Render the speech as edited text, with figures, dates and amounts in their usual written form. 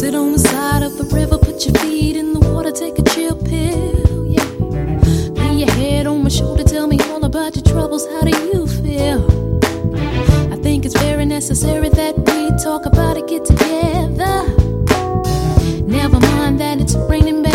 Sit on the side of the river, put your feet in the water, take a chill pill, yeah. Lay your head on my shoulder, tell me all about your troubles, how do you feel? I think it's very necessary that we talk about it, get together. Never mind that it's raining, baby.